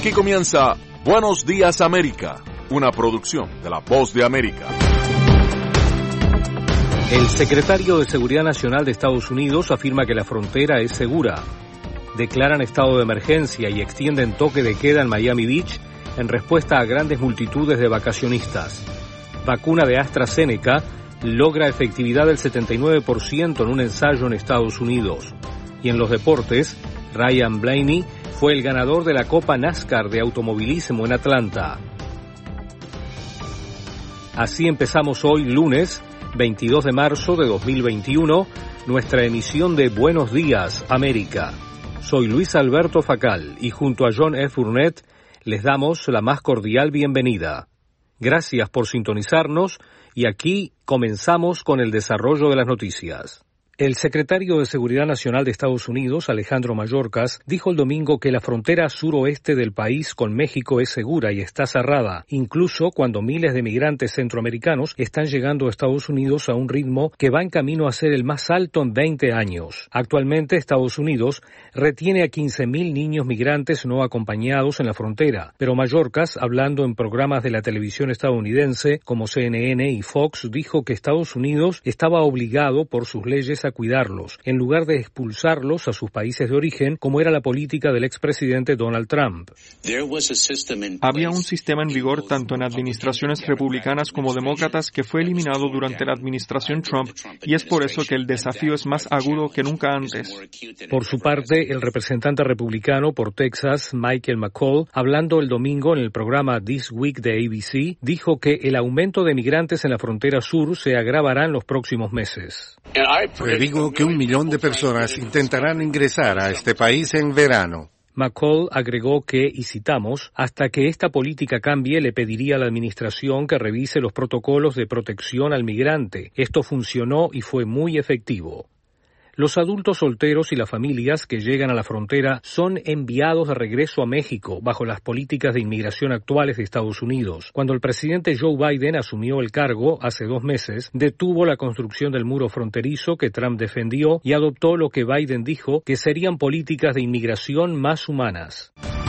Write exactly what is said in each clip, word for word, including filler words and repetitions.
Aquí comienza Buenos Días América, una producción de La Voz de América. El secretario de Seguridad Nacional de Estados Unidos afirma que la frontera es segura. Declaran estado de emergencia y extienden toque de queda en Miami Beach en respuesta a grandes multitudes de vacacionistas. Vacuna de AstraZeneca logra efectividad del setenta y nueve por ciento en un ensayo en Estados Unidos. Y en los deportes, Ryan Blaney fue el ganador de la Copa NASCAR de automovilismo en Atlanta. Así empezamos hoy, lunes veintidós de marzo de dos mil veintiuno, nuestra emisión de Buenos Días, América. Soy Luis Alberto Facal y junto a John F. Burnett les damos la más cordial bienvenida. Gracias por sintonizarnos y aquí comenzamos con el desarrollo de las noticias. El secretario de Seguridad Nacional de Estados Unidos, Alejandro Mayorkas, dijo el domingo que la frontera suroeste del país con México es segura y está cerrada, incluso cuando miles de migrantes centroamericanos están llegando a Estados Unidos a un ritmo que va en camino a ser el más alto en veinte años. Actualmente, Estados Unidos retiene a quince mil niños migrantes no acompañados en la frontera, pero Mayorkas, hablando en programas de la televisión estadounidense como C N N y Fox, dijo que Estados Unidos estaba obligado por sus leyes a cuidarlos, en lugar de expulsarlos a sus países de origen, como era la política del expresidente Donald Trump. Había un sistema en vigor tanto en administraciones republicanas como demócratas que fue eliminado durante la administración Trump, y es por eso que el desafío es más agudo que nunca antes. Por su parte, el representante republicano por Texas, Michael McCall, hablando el domingo en el programa This Week de A B C, dijo que el aumento de migrantes en la frontera sur se agravará en los próximos meses. Predigo que un millón de personas intentarán ingresar a este país en verano. McCall agregó que, y citamos, hasta que esta política cambie le pediría a la administración que revise los protocolos de protección al migrante. Esto funcionó y fue muy efectivo. Los adultos solteros y las familias que llegan a la frontera son enviados de regreso a México bajo las políticas de inmigración actuales de Estados Unidos. Cuando el presidente Joe Biden asumió el cargo hace dos meses, detuvo la construcción del muro fronterizo que Trump defendió y adoptó lo que Biden dijo que serían políticas de inmigración más humanas.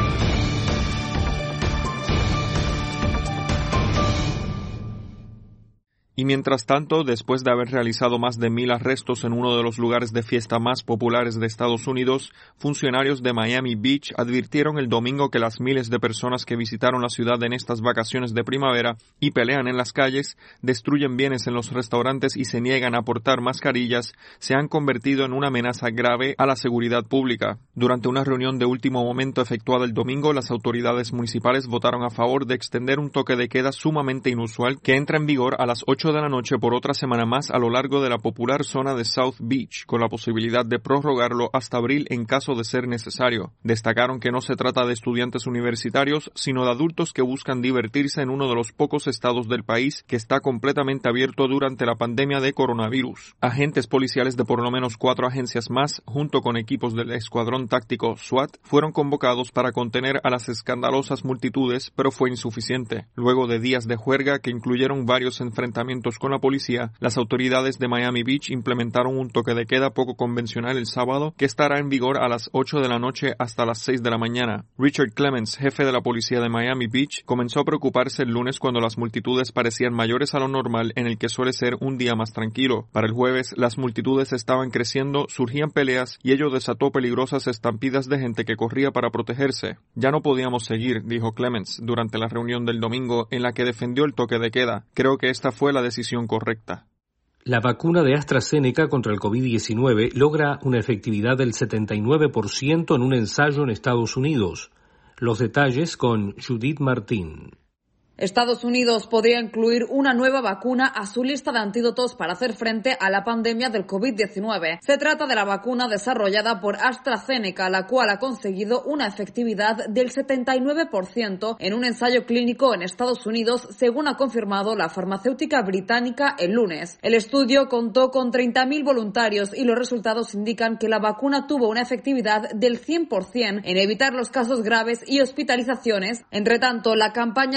Y mientras tanto, después de haber realizado más de mil arrestos en uno de los lugares de fiesta más populares de Estados Unidos, funcionarios de Miami Beach advirtieron el domingo que las miles de personas que visitaron la ciudad en estas vacaciones de primavera y pelean en las calles, destruyen bienes en los restaurantes y se niegan a portar mascarillas, se han convertido en una amenaza grave a la seguridad pública. Durante una reunión de último momento efectuada el domingo, las autoridades municipales votaron a favor de extender un toque de queda sumamente inusual que entra en vigor a las ocho de la noche por otra semana más a lo largo de la popular zona de South Beach, con la posibilidad de prorrogarlo hasta abril en caso de ser necesario. Destacaron que no se trata de estudiantes universitarios, sino de adultos que buscan divertirse en uno de los pocos estados del país que está completamente abierto durante la pandemia de coronavirus. Agentes policiales de por lo menos cuatro agencias más, junto con equipos del escuadrón táctico SWAT, fueron convocados para contener a las escandalosas multitudes, pero fue insuficiente. Luego de días de juerga que incluyeron varios enfrentamientos con la policía, las autoridades de Miami Beach implementaron un toque de queda poco convencional el sábado que estará en vigor a las ocho de la noche hasta las seis de la mañana. Richard Clements, jefe de la policía de Miami Beach, comenzó a preocuparse el lunes cuando las multitudes parecían mayores a lo normal en el que suele ser un día más tranquilo. Para el jueves, las multitudes estaban creciendo, surgían peleas y ello desató peligrosas estampidas de gente que corría para protegerse. Ya no podíamos seguir, dijo Clements durante la reunión del domingo en la que defendió el toque de queda. Creo que esta fue la decisión correcta. La vacuna de AstraZeneca contra el COVID diecinueve logra una efectividad del setenta y nueve por ciento en un ensayo en Estados Unidos. Los detalles con Judith Martín. Estados Unidos podría incluir una nueva vacuna a su lista de antídotos para hacer frente a la pandemia del COVID diecinueve. Se trata de la vacuna desarrollada por AstraZeneca, la cual ha conseguido una efectividad del setenta y nueve por ciento en un ensayo clínico en Estados Unidos, según ha confirmado la farmacéutica británica el lunes. El estudio contó con treinta mil voluntarios y los resultados indican que la vacuna tuvo una efectividad del cien por ciento en evitar los casos graves y hospitalizaciones. Entre tanto, la campaña de vacunación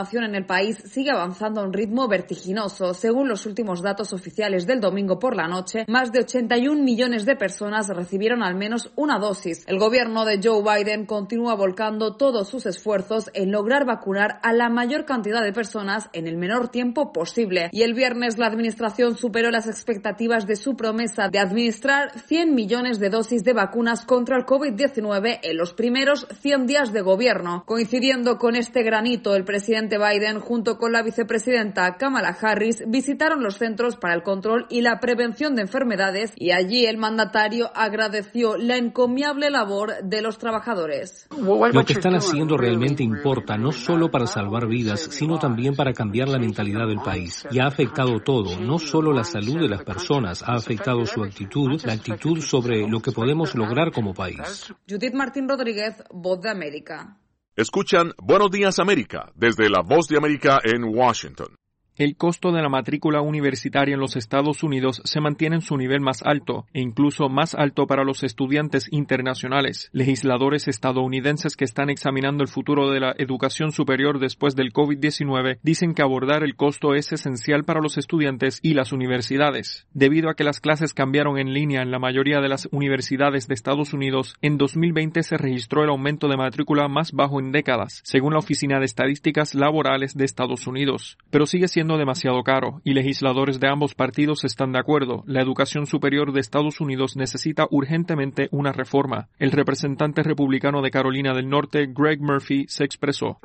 vacunación en el país sigue avanzando a un ritmo vertiginoso. Según los últimos datos oficiales del domingo por la noche, más de ochenta y un millones de personas recibieron al menos una dosis. El gobierno de Joe Biden continúa volcando todos sus esfuerzos en lograr vacunar a la mayor cantidad de personas en el menor tiempo posible. Y el viernes la administración superó las expectativas de su promesa de administrar cien millones de dosis de vacunas contra el COVID diecinueve en los primeros cien días de gobierno. Coincidiendo con este gran hito, el presidente Biden, junto con la vicepresidenta Kamala Harris, visitaron los Centros para el Control y la Prevención de Enfermedades y allí el mandatario agradeció la encomiable labor de los trabajadores. Lo que están haciendo realmente importa, no solo para salvar vidas, sino también para cambiar la mentalidad del país. Y ha afectado todo, no solo la salud de las personas, ha afectado su actitud, la actitud sobre lo que podemos lograr como país. Judith Martín Rodríguez, Voz de América. Escuchan Buenos Días América desde la Voz de América en Washington. El costo de la matrícula universitaria en los Estados Unidos se mantiene en su nivel más alto, e incluso más alto para los estudiantes internacionales. Legisladores estadounidenses que están examinando el futuro de la educación superior después del COVID diecinueve dicen que abordar el costo es esencial para los estudiantes y las universidades. Debido a que las clases cambiaron en línea en la mayoría de las universidades de Estados Unidos, en dos mil veinte se registró el aumento de matrícula más bajo en décadas, según la Oficina de Estadísticas Laborales de Estados Unidos. Pero sigue siendo demasiado caro, y legisladores de ambos partidos están de acuerdo. La educación superior de Estados Unidos necesita urgentemente una reforma. El representante republicano de Carolina del Norte, Greg Murphy, se expresó.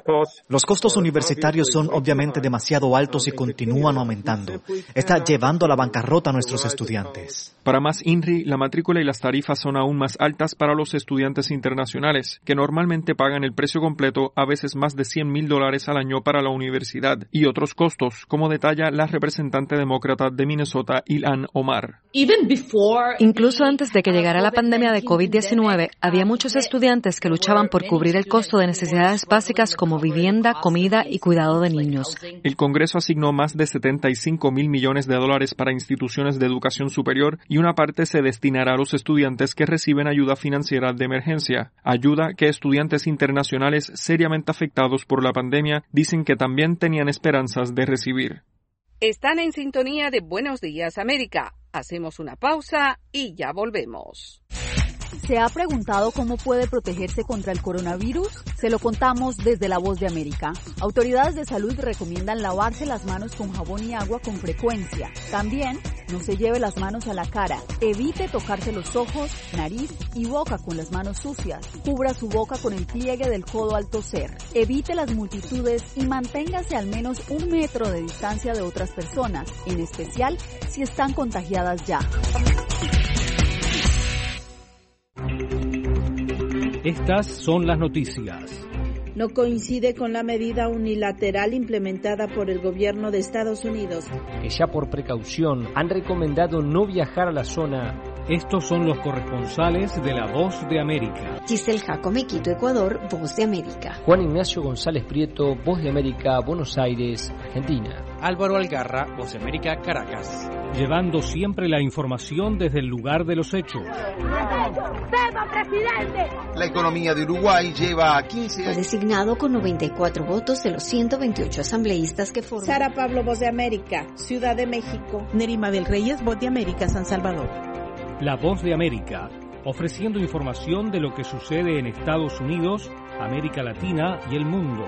Los costos universitarios son obviamente demasiado altos y continúan aumentando. Está llevando a la bancarrota a nuestros estudiantes. Para más I N R I, la matrícula y las tarifas son aún más altas para los estudiantes internacionales, que normalmente pagan el precio completo, a veces más de cien mil dólares al año para la universidad, y otros costos, como detalla la representante demócrata de Minnesota, Ilhan Omar. Incluso antes de que llegara la pandemia de COVID diecinueve, había muchos estudiantes que luchaban por cubrir el costo de necesidades básicas como vivienda, comida y cuidado de niños. El Congreso asignó más de setenta y cinco mil millones de dólares para instituciones de educación superior y una parte se destinará a los estudiantes que reciben ayuda financiera de emergencia. Ayuda que estudiantes internacionales seriamente afectados por la pandemia dicen que también tenían esperanzas de recibir. Están en sintonía de Buenos Días América. Hacemos una pausa y ya volvemos. ¿Se ha preguntado cómo puede protegerse contra el coronavirus? Se lo contamos desde La Voz de América. Autoridades de salud recomiendan lavarse las manos con jabón y agua con frecuencia. También, no se lleve las manos a la cara. Evite tocarse los ojos, nariz y boca con las manos sucias. Cubra su boca con el pliegue del codo al toser. Evite las multitudes y manténgase al menos un metro de distancia de otras personas, en especial si están contagiadas ya. Estas son las noticias. No coincide con la medida unilateral implementada por el gobierno de Estados Unidos, que ya por precaución han recomendado no viajar a la zona. Estos son los corresponsales de La Voz de América. Giselle Jacome, Quito, Ecuador, Voz de América. Juan Ignacio González Prieto, Voz de América, Buenos Aires, Argentina. Álvaro Algarra, Voz de América, Caracas. Llevando siempre la información desde el lugar de los hechos. ¡Viva, presidente! La economía de Uruguay lleva quince años. Fue designado con noventa y cuatro votos de los ciento veintiocho asambleístas que forman. Sara Pablo, Voz de América, Ciudad de México. Nerima del Reyes, Voz de América, San Salvador. La Voz de América, ofreciendo información de lo que sucede en Estados Unidos, América Latina y el mundo.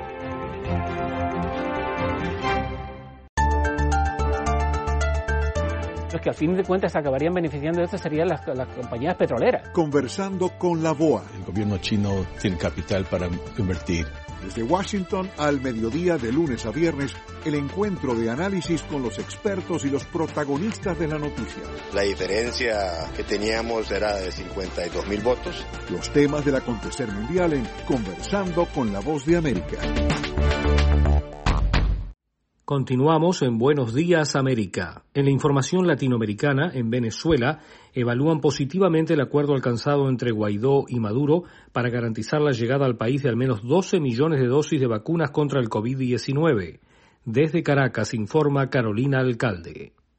Los que al fin de cuentas acabarían beneficiando de esto serían las, las compañías petroleras. Conversando con la B O A. El gobierno chino tiene capital para invertir. Desde Washington al mediodía de lunes a viernes, el encuentro de análisis con los expertos y los protagonistas de la noticia. La diferencia que teníamos era de cincuenta y dos mil votos. Los temas del acontecer mundial en Conversando con la Voz de América. Continuamos en Buenos Días América. En la información latinoamericana, en Venezuela, evalúan positivamente el acuerdo alcanzado entre Guaidó y Maduro para garantizar la llegada al país de al menos doce millones de dosis de vacunas contra el COVID diecinueve. Desde Caracas informa Carolina Alcalde.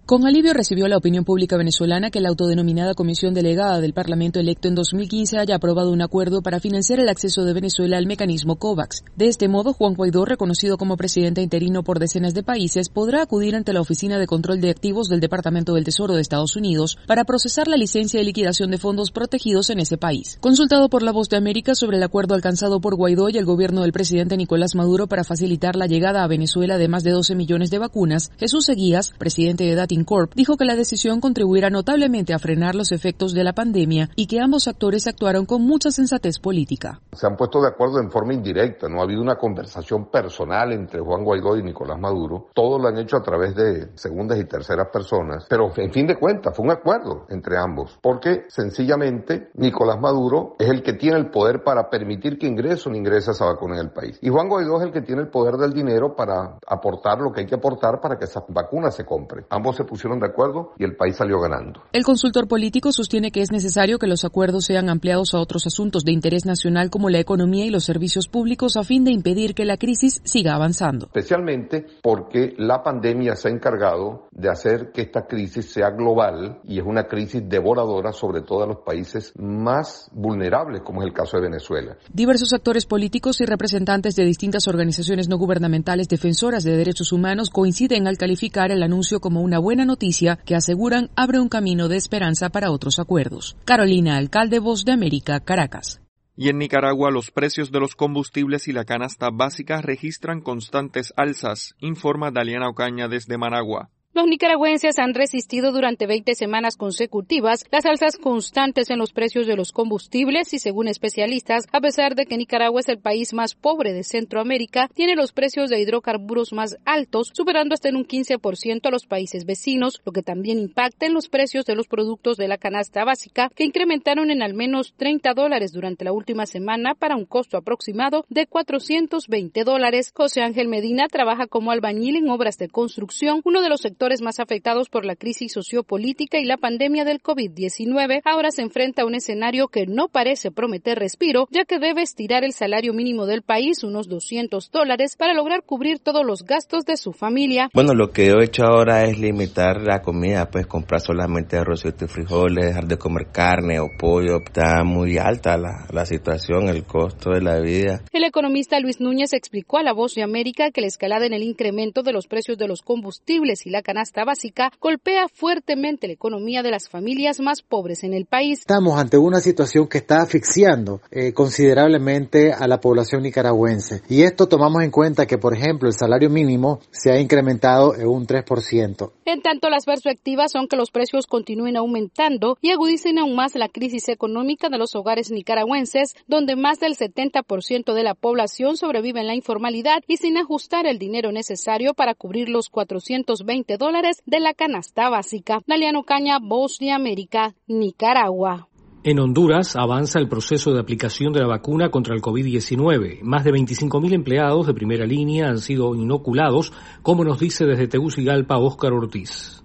Con alivio recibió la opinión pública venezolana que la autodenominada Comisión Delegada del Parlamento electo en dos mil quince haya aprobado un acuerdo para financiar el acceso de Venezuela al mecanismo COVAX. De este modo, Juan Guaidó, reconocido como presidente interino por decenas de países, podrá acudir ante la Oficina de Control de Activos del Departamento del Tesoro de Estados Unidos para procesar la licencia de liquidación de fondos protegidos en ese país. Consultado por La Voz de América sobre el acuerdo alcanzado por Guaidó y el gobierno del presidente Nicolás Maduro para facilitar la llegada a Venezuela de más de doce millones de vacunas, Jesús Seguías, presidente de Datincorp, dijo que la decisión contribuirá notablemente a frenar los efectos de la pandemia y que ambos actores actuaron con mucha sensatez política. Se han puesto de acuerdo en forma indirecta, no ha habido una conversación personal entre Juan Guaidó y Nicolás Maduro. Todo lo han hecho a través de segundas y terceras personas, pero en fin de cuentas fue un acuerdo entre ambos, porque sencillamente Nicolás Maduro es el que tiene el poder para permitir que ingrese o no ingrese esa vacuna en el país. Y Juan Guaidó es el que tiene el poder del dinero para aportar lo que hay que aportar para que esa vacuna se compre. Ambos se pusieron de acuerdo y el país salió ganando. El consultor político sostiene que es necesario que los acuerdos sean ampliados a otros asuntos de interés nacional como la economía y los servicios públicos a fin de impedir que la crisis siga avanzando. Especialmente porque la pandemia se ha encargado de hacer que esta crisis sea global y es una crisis devoradora sobre todo a los países más vulnerables, como es el caso de Venezuela. Diversos actores políticos y representantes de distintas organizaciones no gubernamentales defensoras de derechos humanos coinciden al calificar el anuncio como una buena noticia que aseguran abre un camino de esperanza para otros acuerdos. Carolina Alcalde, Voz de América, Caracas. Y en Nicaragua los precios de los combustibles y la canasta básica registran constantes alzas, informa Daliana Ocaña desde Managua. Los nicaragüenses han resistido durante veinte semanas consecutivas las alzas constantes en los precios de los combustibles y, según especialistas, a pesar de que Nicaragua es el país más pobre de Centroamérica, tiene los precios de hidrocarburos más altos, superando hasta en un quince por ciento a los países vecinos, lo que también impacta en los precios de los productos de la canasta básica, que incrementaron en al menos treinta dólares durante la última semana para un costo aproximado de cuatrocientos veinte dólares. José Ángel Medina trabaja como albañil en obras de construcción, uno de los sectores más afectados por la crisis sociopolítica y la pandemia del COVID diecinueve, ahora se enfrenta a un escenario que no parece prometer respiro, ya que debe estirar el salario mínimo del país, unos doscientos dólares, para lograr cubrir todos los gastos de su familia. Bueno, lo que yo he hecho ahora es limitar la comida, pues comprar solamente arrocito y frijoles, dejar de comer carne o pollo. Está muy alta la, la situación, el costo de la vida. El economista Luis Núñez explicó a La Voz de América que la escalada en el incremento de los precios de los combustibles y la canasta básica golpea fuertemente la economía de las familias más pobres en el país. Estamos ante una situación que está asfixiando eh, considerablemente a la población nicaragüense. Y esto tomamos en cuenta que, por ejemplo, el salario mínimo se ha incrementado en un tres por ciento. En tanto, las perspectivas son que los precios continúen aumentando y agudicen aún más la crisis económica de los hogares nicaragüenses, donde más del setenta por ciento de la población sobrevive en la informalidad y sin ajustar el dinero necesario para cubrir los cuatrocientos veinte dólares de la canasta básica. Daliana Ocaña, Voz de América, Nicaragua. En Honduras avanza el proceso de aplicación de la vacuna contra el COVID diecinueve. Más de veinticinco mil empleados de primera línea han sido inoculados, como nos dice desde Tegucigalpa Óscar Ortiz.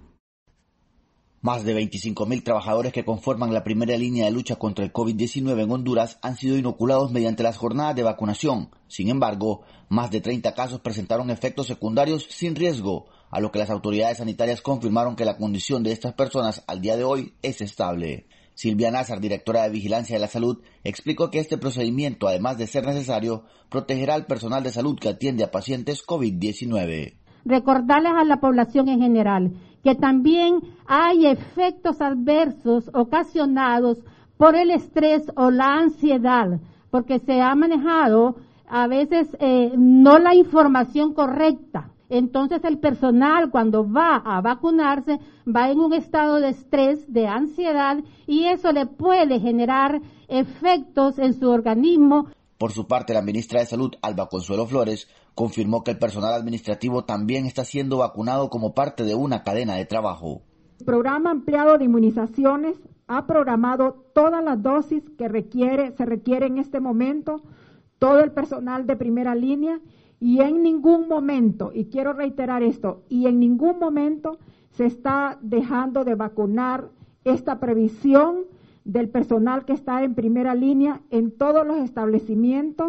Más de veinticinco mil trabajadores que conforman la primera línea de lucha contra el COVID diecinueve en Honduras han sido inoculados mediante las jornadas de vacunación. Sin embargo, más de treinta casos presentaron efectos secundarios sin riesgo, a lo que las autoridades sanitarias confirmaron que la condición de estas personas al día de hoy es estable. Silvia Nazar, directora de Vigilancia de la Salud, explicó que este procedimiento, además de ser necesario, protegerá al personal de salud que atiende a pacientes COVID diecinueve. Recordarles a la población en general que también hay efectos adversos ocasionados por el estrés o la ansiedad, porque se ha manejado a veces eh, no la información correcta. Entonces el personal cuando va a vacunarse va en un estado de estrés, de ansiedad, y eso le puede generar efectos en su organismo. Por su parte, la ministra de Salud, Alba Consuelo Flores, confirmó que el personal administrativo también está siendo vacunado como parte de una cadena de trabajo. El programa ampliado de inmunizaciones ha programado todas las dosis que requiere, se requiere en este momento, todo el personal de primera línea, y en ningún momento, y quiero reiterar esto, y en ningún momento se está dejando de vacunar esta previsión del personal que está en primera línea en todos los establecimientos.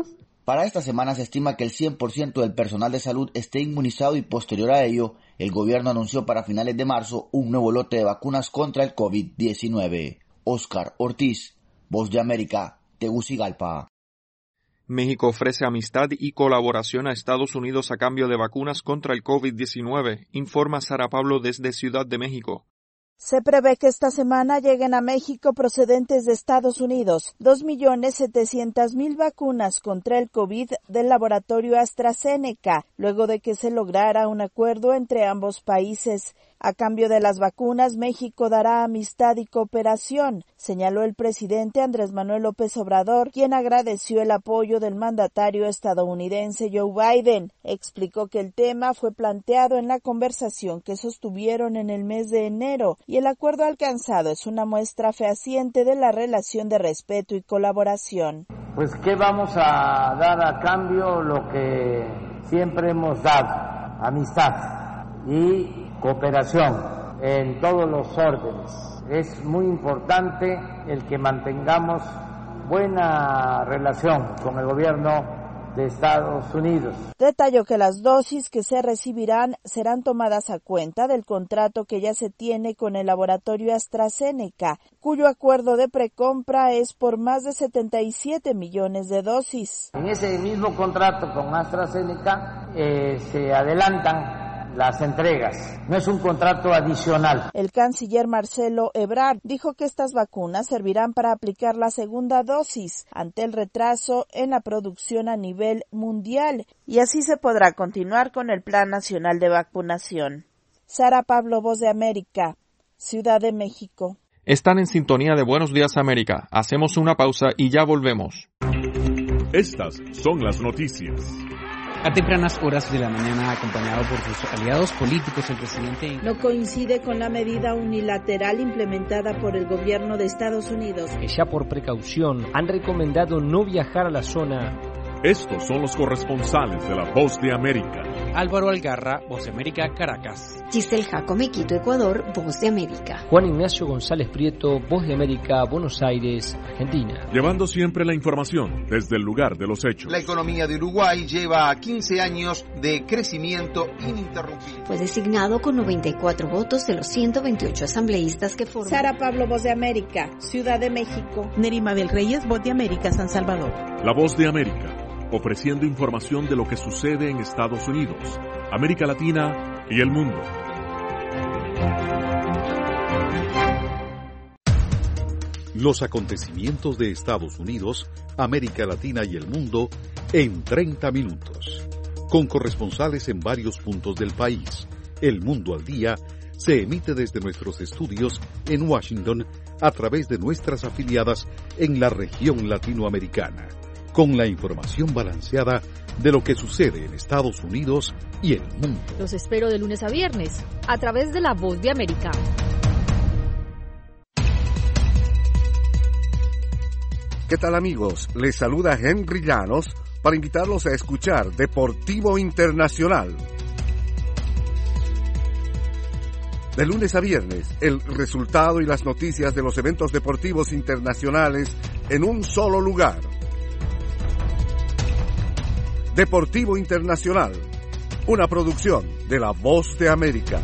Para esta semana se estima que el cien por ciento del personal de salud esté inmunizado y posterior a ello, el gobierno anunció para finales de marzo un nuevo lote de vacunas contra el COVID diecinueve. Oscar Ortiz, Voz de América, Tegucigalpa. México ofrece amistad y colaboración a Estados Unidos a cambio de vacunas contra el COVID diecinueve, informa Sara Pablo desde Ciudad de México. Se prevé que esta semana lleguen a México procedentes de Estados Unidos dos millones setecientas mil vacunas contra el COVID del laboratorio AstraZeneca, luego de que se lograra un acuerdo entre ambos países. A cambio de las vacunas, México dará amistad y cooperación, señaló el presidente Andrés Manuel López Obrador, quien agradeció el apoyo del mandatario estadounidense Joe Biden. Explicó que el tema fue planteado en la conversación que sostuvieron en el mes de enero y el acuerdo alcanzado es una muestra fehaciente de la relación de respeto y colaboración. Pues, ¿qué vamos a dar a cambio? Lo que siempre hemos dado, amistad y cooperación en todos los órdenes. Es muy importante el que mantengamos buena relación con el gobierno de Estados Unidos. Detalló que las dosis que se recibirán serán tomadas a cuenta del contrato que ya se tiene con el laboratorio AstraZeneca, cuyo acuerdo de precompra es por más de setenta y siete millones de dosis. En ese mismo contrato con AstraZeneca eh, se adelantan las entregas. No es un contrato adicional. El canciller Marcelo Ebrard dijo que estas vacunas servirán para aplicar la segunda dosis ante el retraso en la producción a nivel mundial y así se podrá continuar con el Plan Nacional de Vacunación. Sara Pablo, Voz de América, Ciudad de México. Están en sintonía de Buenos Días América. Hacemos una pausa y ya volvemos. Estas son las noticias. A tempranas horas de la mañana, acompañado por sus aliados políticos, el presidente no coincide con la medida unilateral implementada por el gobierno de Estados Unidos, que ya por precaución han recomendado no viajar a la zona. Estos son los corresponsales de la Voz de América. Álvaro Algarra, Voz de América, Caracas. Giselle Jacome, Quito, Ecuador, Voz de América. Juan Ignacio González Prieto, Voz de América, Buenos Aires, Argentina. Llevando siempre la información desde el lugar de los hechos. La economía de Uruguay lleva quince años de crecimiento ininterrumpido. Fue designado con noventa y cuatro votos de los ciento veintiocho asambleístas que forman. Sara Pablo, Voz de América, Ciudad de México. Nerima del Reyes, Voz de América, San Salvador. La Voz de América, ofreciendo información de lo que sucede en Estados Unidos, América Latina y el mundo. Los acontecimientos de Estados Unidos, América Latina y el mundo en treinta minutos. Con corresponsales en varios puntos del país. El Mundo al Día se emite desde nuestros estudios en Washington a través de nuestras afiliadas en la región latinoamericana, con la información balanceada de lo que sucede en Estados Unidos y el mundo. Los espero de lunes a viernes, a través de La Voz de América. ¿Qué tal, amigos? Les saluda Henry Llanos para invitarlos a escuchar Deportivo Internacional. De lunes a viernes, el resultado y las noticias de los eventos deportivos internacionales en un solo lugar. Deportivo Internacional, una producción de La Voz de América.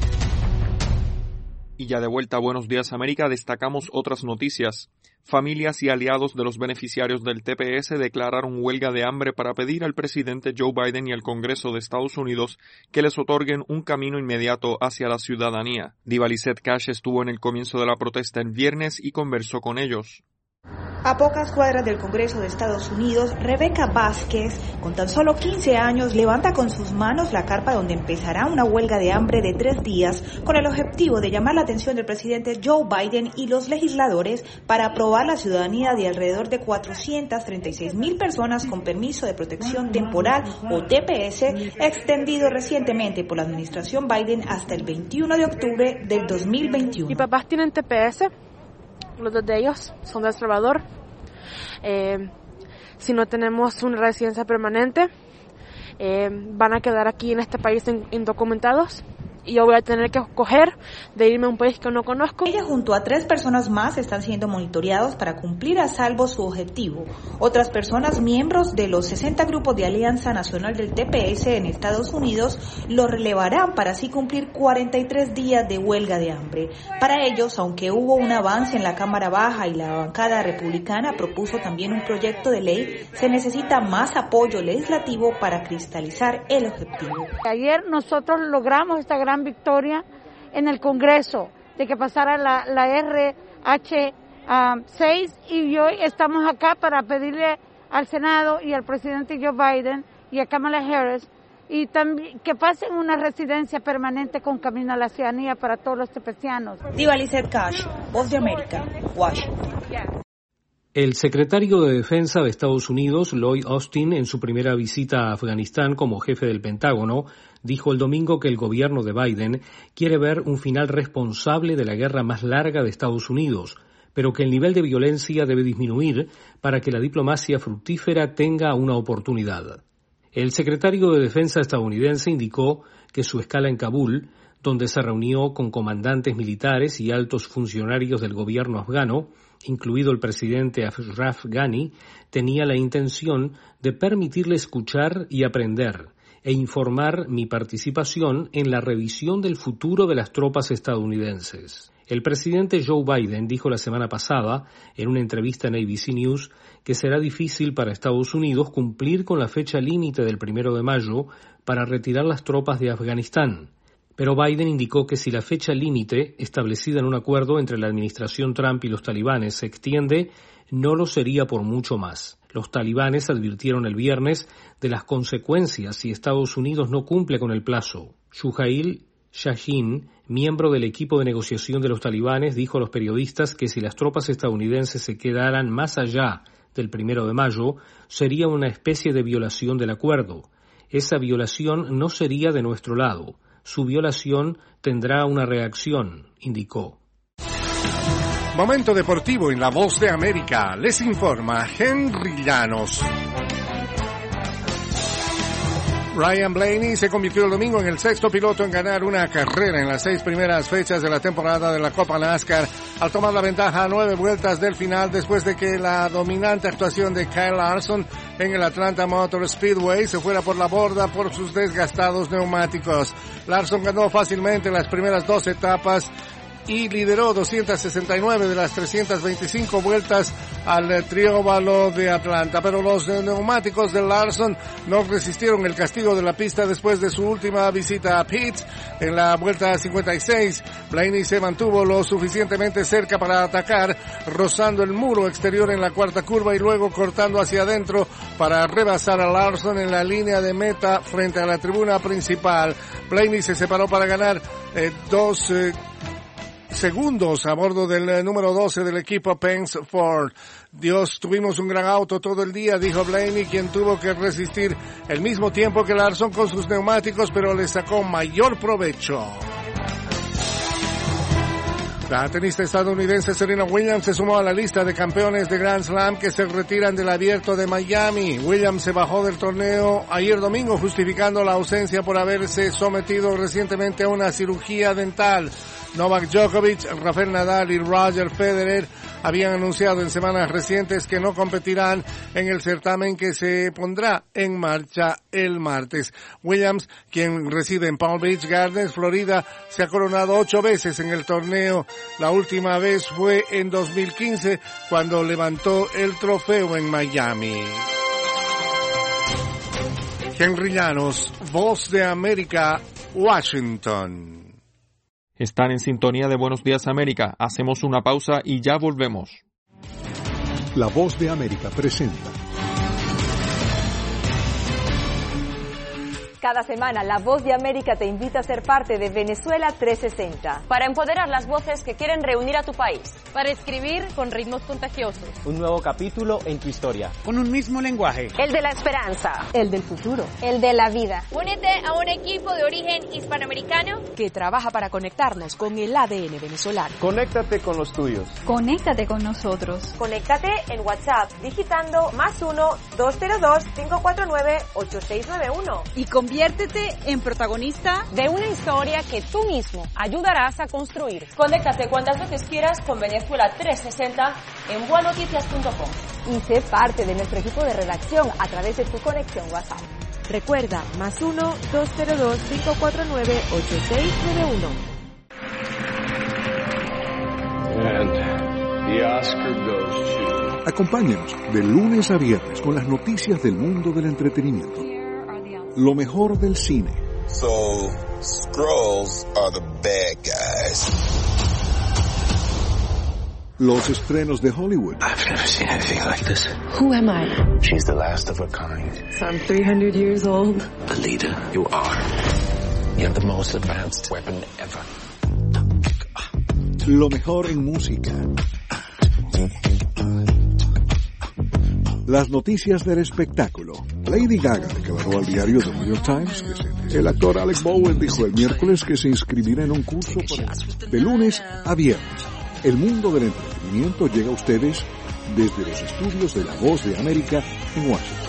Y ya de vuelta a Buenos Días América, destacamos otras noticias. Familias y aliados de los beneficiarios del T P S declararon huelga de hambre para pedir al presidente Joe Biden y al Congreso de Estados Unidos que les otorguen un camino inmediato hacia la ciudadanía. Diva Lizette Cash estuvo en el comienzo de la protesta el viernes y conversó con ellos. A pocas cuadras del Congreso de Estados Unidos, Rebeca Vázquez, con tan solo quince años, levanta con sus manos la carpa donde empezará una huelga de hambre de tres días con el objetivo de llamar la atención del presidente Joe Biden y los legisladores para aprobar la ciudadanía de alrededor de cuatrocientas treinta y seis mil personas con permiso de protección temporal o T P S, extendido recientemente por la administración Biden hasta el veintiuno de octubre del dos mil veintiuno. Mis papás tienen T P S. Los dos de ellos son de El Salvador. Eh, si no tenemos una residencia permanente, eh, van a quedar aquí en este país indocumentados. y yo voy a tener que escoger de irme a un país que no conozco. Ella junto a tres personas más están siendo monitoreados para cumplir a salvo su objetivo. Otras personas, miembros de los sesenta grupos de Alianza Nacional del T P S en Estados Unidos, lo relevarán para así cumplir cuarenta y tres días de huelga de hambre. Para ellos, aunque hubo un avance en la Cámara Baja y la bancada republicana propuso también un proyecto de ley, se necesita más apoyo legislativo para cristalizar el objetivo. Ayer nosotros logramos esta gran victoria en el Congreso de que pasara la, la R H seis y hoy estamos acá para pedirle al Senado y al presidente Joe Biden y a Kamala Harris y también que pasen una residencia permanente con camino a la ciudadanía para todos los tepecianos. Diva Lizeth Cash, Voz de América, Washington. El secretario de Defensa de Estados Unidos, Lloyd Austin, en su primera visita a Afganistán como jefe del Pentágono, dijo el domingo que el gobierno de Biden quiere ver un final responsable de la guerra más larga de Estados Unidos, pero que el nivel de violencia debe disminuir para que la diplomacia fructífera tenga una oportunidad. El secretario de Defensa estadounidense indicó que su escala en Kabul, donde se reunió con comandantes militares y altos funcionarios del gobierno afgano, incluido el presidente Ashraf Ghani, tenía la intención de permitirle escuchar y aprender e informar mi participación en la revisión del futuro de las tropas estadounidenses. El presidente Joe Biden dijo la semana pasada, en una entrevista en A B C News, que será difícil para Estados Unidos cumplir con la fecha límite del primero de mayo para retirar las tropas de Afganistán. Pero Biden indicó que si la fecha límite, establecida en un acuerdo entre la administración Trump y los talibanes, se extiende, no lo sería por mucho más. Los talibanes advirtieron el viernes de las consecuencias si Estados Unidos no cumple con el plazo. Shujail Shaheen, miembro del equipo de negociación de los talibanes, dijo a los periodistas que si las tropas estadounidenses se quedaran más allá del primero de mayo, sería una especie de violación del acuerdo. Esa violación no sería de nuestro lado. Su violación tendrá una reacción, indicó. Momento deportivo en La Voz de América. Les informa Henry Llanos. Ryan Blaney se convirtió el domingo en el sexto piloto en ganar una carrera en las seis primeras fechas de la temporada de la Copa NASCAR al tomar la ventaja a nueve vueltas del final después de que la dominante actuación de Kyle Larson en el Atlanta Motor Speedway se fuera por la borda por sus desgastados neumáticos. Larson ganó fácilmente las primeras dos etapas y lideró doscientas sesenta y nueve de las trescientas veinticinco vueltas al trióvalo de Atlanta, pero los neumáticos de Larson no resistieron el castigo de la pista después de su última visita a pits en la vuelta cincuenta y seis. Blaney se mantuvo lo suficientemente cerca para atacar, rozando el muro exterior en la cuarta curva y luego cortando hacia adentro para rebasar a Larson en la línea de meta frente a la tribuna principal. Blaney se separó para ganar eh, dos eh, segundos a bordo del número doce del equipo Penske Ford. Dios, tuvimos un gran auto todo el día, dijo Blaney, quien tuvo que resistir el mismo tiempo que Larson con sus neumáticos, pero le sacó mayor provecho. La tenista estadounidense Serena Williams se sumó a la lista de campeones de Grand Slam que se retiran del Abierto de Miami. Williams se bajó del torneo ayer domingo justificando la ausencia por haberse sometido recientemente a una cirugía dental. Novak Djokovic, Rafael Nadal y Roger Federer habían anunciado en semanas recientes que no competirán en el certamen que se pondrá en marcha el martes. Williams, quien reside en Palm Beach Gardens, Florida, se ha coronado ocho veces en el torneo. La última vez fue en dos mil quince, cuando levantó el trofeo en Miami. Henry Llanos, Voz de América, Washington. Están en sintonía de Buenos Días América. Hacemos una pausa y ya volvemos. La Voz de América presenta. Cada semana, La Voz de América te invita a ser parte de Venezuela trescientos sesenta. Para empoderar las voces que quieren reunir a tu país. Para escribir con ritmos contagiosos. Un nuevo capítulo en tu historia. Con un mismo lenguaje. El de la esperanza. El del futuro. El de la vida. Únete a un equipo de origen hispanoamericano que trabaja para conectarnos con el A D N venezolano. Conéctate con los tuyos. Conéctate con nosotros. Conéctate en WhatsApp digitando más uno dos cero dos cinco cuatro nueve ocho seis nueve uno. Y convierte Conviértete en protagonista de una historia que tú mismo ayudarás a construir. Conéctate cuantas veces quieras con Venezuela trescientos sesenta en buenoticias punto com. Y sé parte de nuestro equipo de redacción a través de tu conexión WhatsApp. Recuerda, más uno, dos cero dos, cinco cuatro nueve, ocho seis nueve uno. And the Oscar goes to... Acompáñanos de lunes a viernes con las noticias del mundo del entretenimiento. Lo mejor del cine. So, Skrulls are the bad guys. Los estrenos de Hollywood. I've never seen anything like this. Who am I? She's the last of her kind. So I'm three hundred years old. The leader you are. You have the most advanced weapon ever. Lo mejor en música. Las noticias del espectáculo. Lady Gaga declaró al diario The New York Times que el actor Alec Baldwin dijo el miércoles que se inscribirá en un curso para... de lunes a viernes. El mundo del entretenimiento llega a ustedes desde los estudios de La Voz de América en Washington.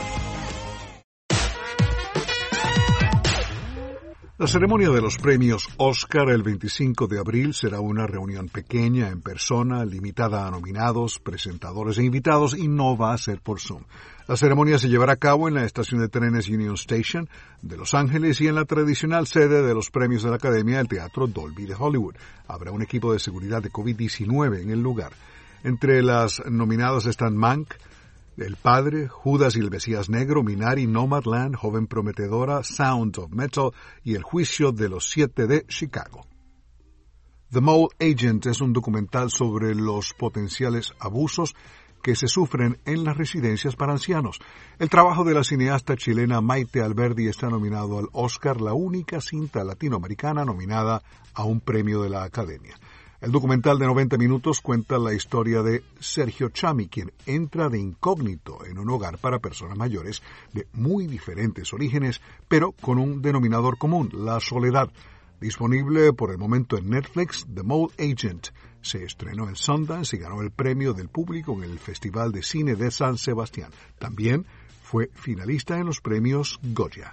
La ceremonia de los premios Oscar el veinticinco de abril será una reunión pequeña, en persona, limitada a nominados, presentadores e invitados, y no va a ser por Zoom. La ceremonia se llevará a cabo en la estación de trenes Union Station de Los Ángeles y en la tradicional sede de los premios de la Academia, el Teatro Dolby de Hollywood. Habrá un equipo de seguridad de covid diecinueve en el lugar. Entre las nominadas están Mank, El Padre, Judas y el Mesías Negro, Minari, Nomadland, Joven Prometedora, Sound of Metal y El Juicio de los Siete de Chicago. The Mole Agent es un documental sobre los potenciales abusos que se sufren en las residencias para ancianos. El trabajo de la cineasta chilena Maite Alberdi está nominado al Oscar, la única cinta latinoamericana nominada a un premio de la Academia. El documental de noventa minutos cuenta la historia de Sergio Chami, quien entra de incógnito en un hogar para personas mayores de muy diferentes orígenes, pero con un denominador común, la soledad. Disponible por el momento en Netflix, The Mole Agent se estrenó en Sundance y ganó el premio del público en el Festival de Cine de San Sebastián. También fue finalista en los premios Goya.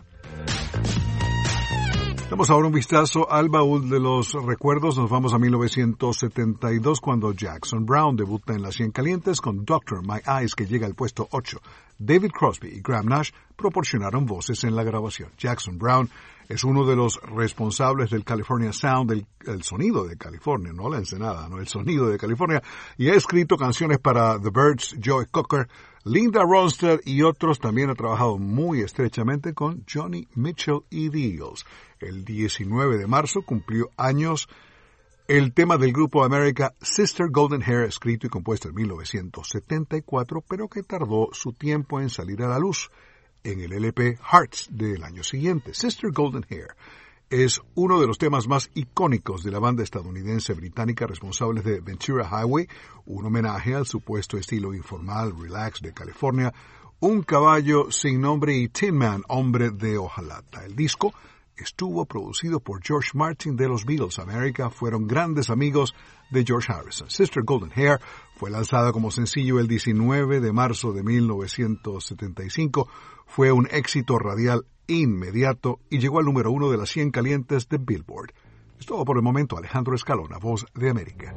Damos ahora un vistazo al baúl de los recuerdos. Nos vamos a mil novecientos setenta y dos, cuando Jackson Browne debuta en Las cien Calientes con Doctor My Eyes, que llega al puesto ocho. David Crosby y Graham Nash proporcionaron voces en la grabación. Jackson Browne es uno de los responsables del California Sound, del el sonido de California, no la ensenada, no el sonido de California, y ha escrito canciones para The Byrds, Joe Cocker, Linda Ronstadt y otros. También ha trabajado muy estrechamente con Johnny Mitchell y The Eagles. El diecinueve de marzo cumplió años el tema del grupo America, Sister Golden Hair, escrito y compuesto en mil novecientos setenta y cuatro, pero que tardó su tiempo en salir a la luz en el L P Hearts del año siguiente. Sister Golden Hair es uno de los temas más icónicos de la banda estadounidense británica responsable de Ventura Highway, un homenaje al supuesto estilo informal, relax de California, Un caballo sin nombre y Tin Man, hombre de hojalata. El disco estuvo producido por George Martin de los Beatles. America fueron grandes amigos de George Harrison. Sister Golden Hair fue lanzada como sencillo el diecinueve de marzo de mil novecientos setenta y cinco. Fue un éxito radial inmediato y llegó al número uno de las cien calientes de Billboard. Es todo por el momento. Alejandro Escalona, Voz de América.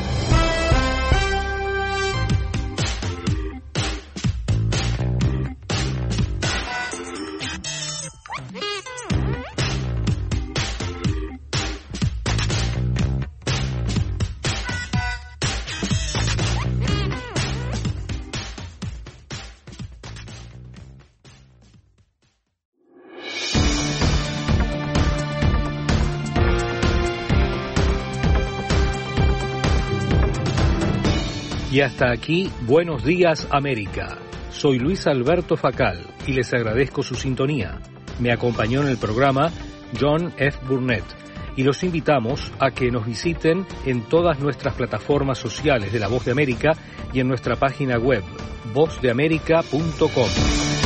Y hasta aquí, Buenos Días América. Soy Luis Alberto Facal y les agradezco su sintonía. Me acompañó en el programa John F. Burnett y los invitamos a que nos visiten en todas nuestras plataformas sociales de La Voz de América y en nuestra página web voz de américa punto com.